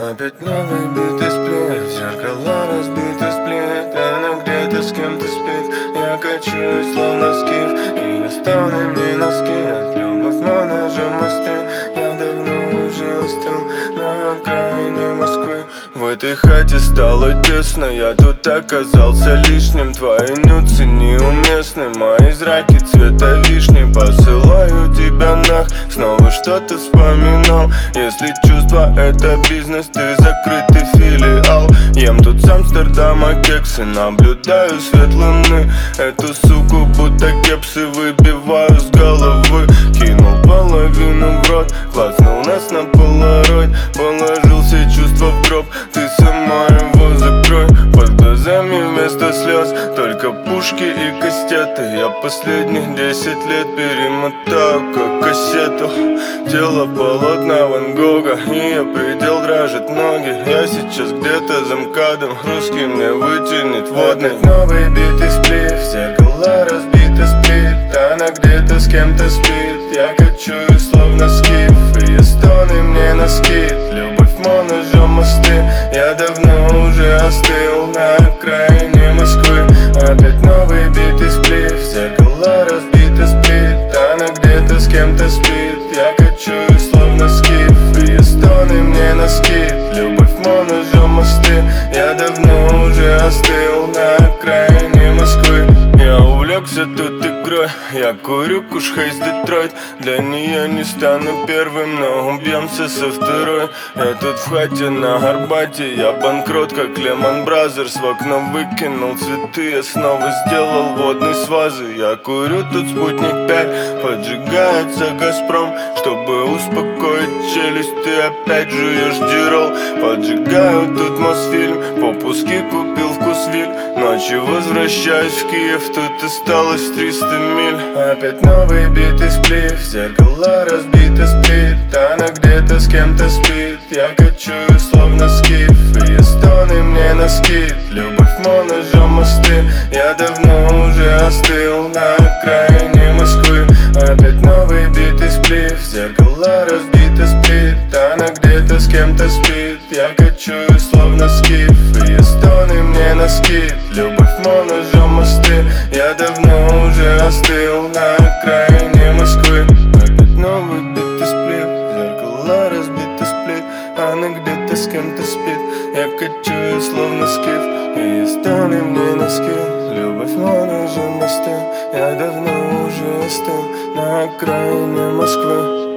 Опять новый битый сплит, зеркала разбиты сплит. Она где-то с кем-то спит. Я качаюсь, словно скиф, и оставленные носки. Любовь на ножом мосты. Я давно уже остыл на окраине Москвы. В этой хате стало тесно, я тут оказался лишним. Твои нюцы неуместны, мои зраки цвета вишни. Посылаю тебя нах, снова что-то вспоминал. Если чувства это бизнес, ты закрытый филиал. Ем тут с Амстердама кексы, наблюдаю свет луны. Эту суку будто кепсы выбиваю с головы. Кинул половину в рот, клацнул нас на полароид. Положил все чувства в гроб, ты сама его закрой. Под глазами вместо слез только пушки и кастеты. Я последних 10 лет перемотаю как кассету. Тело полотна Ван Гога, и я предел дрожит ноги. Я сейчас где-то за МКАДом, русский мне вытянет водный. Новый битый сплит, зеркала разбиты сплит. Она где-то с кем-то спит. Я качаюсь, словно скиф, и стоны мне на скид. Любовь ножом мосты. Я давно уже остыл на окраине Москвы. Опять новый битый сплит, зеркала разбиты сплит. Она где-то с кем-то спит. Я качаюсь, словно скиф, и стоны мне на скид. Любовь ножом мосты. Я давно уже остыл на окраине Москвы. Я увлекся тут игрой, я курю куш Хейс Детройт. Для нее не стану первым, но убьемся со второй. Я тут в хате на Арбате, я банкрот, как Лемон Бразерс. В окно выкинул цветы, я снова сделал водные свазы. Я курю тут спутник 5, поджигается Газпром. Чтобы успокоить челюсть, ты опять жуешь дирол. Поджигаю тут Мосфильм, попуски купил вкусвиль. Ночью возвращаюсь в Киев, тут осталось 300 миль. Опять новый битый сплит, зеркала разбиты сплит. Она где-то с кем-то спит. Я качаюсь, словно скиф, и стоны мне на скид. Любовь ножом мосты. Я давно уже остыл на окраине Москвы. Опять новый битый сплит, зеркала разбиты сплит. Она где-то с кем-то спит. Я качаюсь, словно скиф, и стоны мне на скид. Любовь ножом мосты. Я давно уже остыл на окраине Москвы. Опять новый битый сплит, зеркала разбиты сплит. Она где-то с кем-то спит. Я качаюсь, словно скиф, и стоны мне на скид. Любовь ножом мосты. Я давно уже остыл на окраине Москвы.